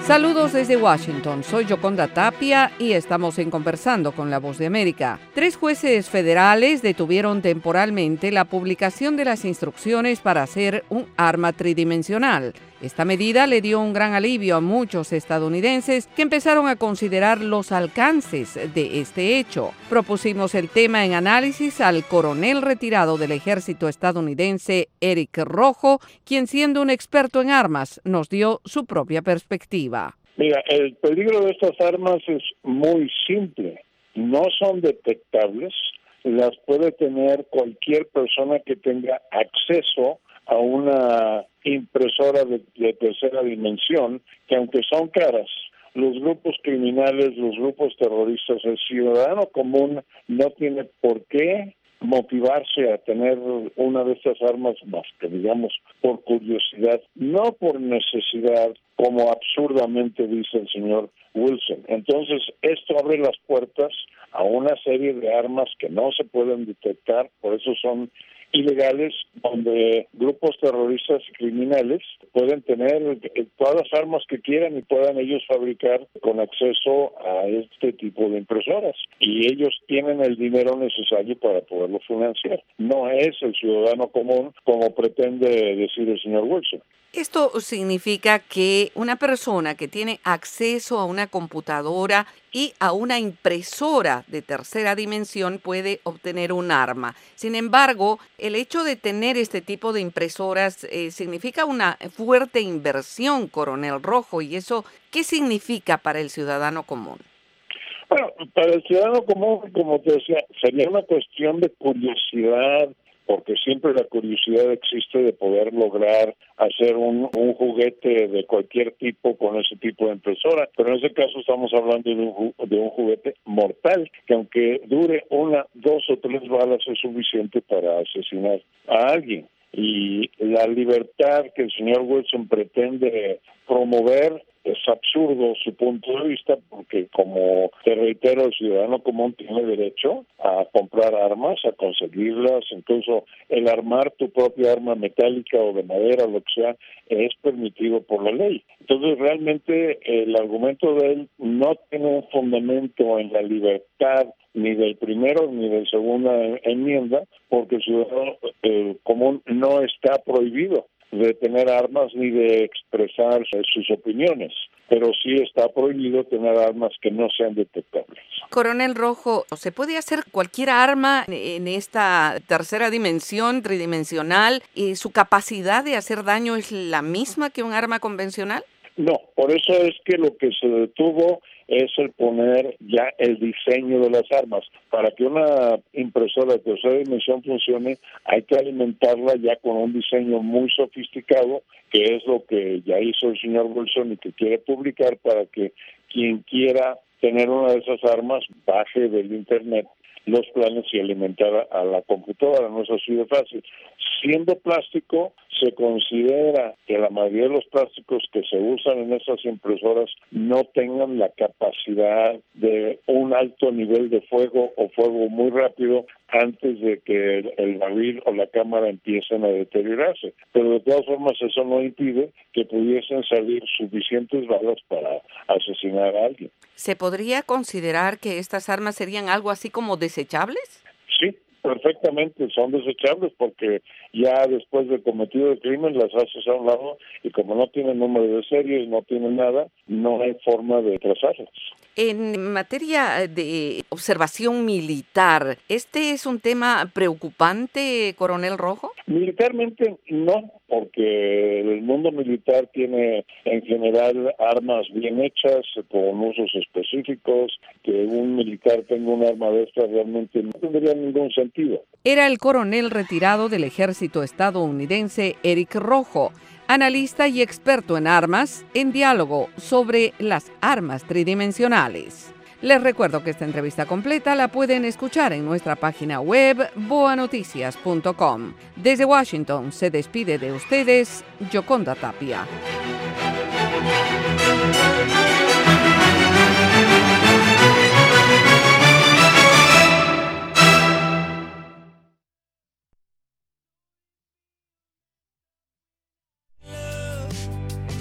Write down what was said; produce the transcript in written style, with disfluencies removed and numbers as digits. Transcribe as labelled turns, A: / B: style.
A: Saludos desde Washington, soy Yoconda Tapia y estamos en Conversando con la Voz de América. 3 jueces federales detuvieron temporalmente la publicación de las instrucciones para hacer un arma tridimensional. Esta medida le dio un gran alivio a muchos estadounidenses que empezaron a considerar los alcances de este hecho. Propusimos el tema en análisis al coronel retirado del ejército estadounidense, Eric Rojo, quien siendo un experto en armas nos dio su propia perspectiva.
B: Mira, el peligro de estas armas es muy simple. No son detectables, las puede tener cualquier persona que tenga acceso a una impresora de tercera dimensión, que aunque son caras, los grupos criminales, los grupos terroristas, el ciudadano común no tiene por qué motivarse a tener una de estas armas más que, digamos, por curiosidad, no por necesidad, como absurdamente dice el señor Wilson. Entonces, esto abre las puertas a una serie de armas que no se pueden detectar, por eso son ilegales, donde grupos terroristas y criminales pueden tener todas las armas que quieran y puedan ellos fabricar con acceso a este tipo de impresoras. Y ellos tienen el dinero necesario para poderlo financiar. No es el ciudadano común, como pretende decir el señor Wilson.
A: Esto significa que una persona que tiene acceso a una computadora y a una impresora de tercera dimensión puede obtener un arma. Sin embargo, el hecho de tener este tipo de impresoras significa una fuerte inversión, coronel Rojo, y eso, ¿qué significa para el ciudadano común?
B: Bueno, para el ciudadano común, como te decía, sería una cuestión de curiosidad, porque siempre la curiosidad existe de poder lograr hacer un juguete de cualquier tipo con ese tipo de impresora, pero en ese caso estamos hablando de un juguete mortal, que aunque dure 1, 2 o 3 balas es suficiente para asesinar a alguien. Y la libertad que el señor Wilson pretende promover es absurdo su punto de vista, porque, como te reitero, el ciudadano común tiene derecho a comprar armas, a conseguirlas, incluso el armar tu propia arma metálica o de madera o lo que sea es permitido por la ley. Entonces, realmente el argumento de él no tiene un fundamento en la libertad ni del primero ni de la segunda enmienda, porque el ciudadano común no está prohibido de tener armas ni de expresar sus opiniones, pero sí está prohibido tener armas que no sean detectables.
A: Coronel Rojo, ¿se puede hacer cualquier arma en esta tercera dimensión, tridimensional, y su capacidad de hacer daño es la misma que un arma convencional?
B: No, por eso es que lo que se detuvo es el poner ya el diseño de las armas. Para que una impresora de tercera dimensión funcione, hay que alimentarla ya con un diseño muy sofisticado, que es lo que ya hizo el señor Wilson y que quiere publicar, para que quien quiera tener una de esas armas baje del internet los planes y alimentar a la computadora. No es así de fácil. Siendo plástico, se considera que la mayoría de los plásticos que se usan en esas impresoras no tengan la capacidad de un alto nivel de fuego o fuego muy rápido antes de que el barril o la cámara empiecen a deteriorarse. Pero de todas formas eso no impide que pudiesen salir suficientes balas para asesinar a alguien.
A: ¿Se podría considerar que estas armas serían algo así como desechables?
B: Sí, perfectamente, son desechables, porque ya después de cometido el crimen las haces a un lado y como no tienen número de serie y no tienen nada, no hay forma de trazarlas.
A: En materia de observación militar, ¿este es un tema preocupante, coronel Rojo?
B: Militarmente no, porque el mundo militar tiene en general armas bien hechas, con usos específicos. Que un militar tenga un arma de esta realmente no tendría ningún sentido.
A: Era el coronel retirado del ejército estadounidense, Eric Rojo, analista y experto en armas, en diálogo sobre las armas tridimensionales. Les recuerdo que esta entrevista completa la pueden escuchar en nuestra página web boanoticias.com. Desde Washington se despide de ustedes Yoconda Tapia.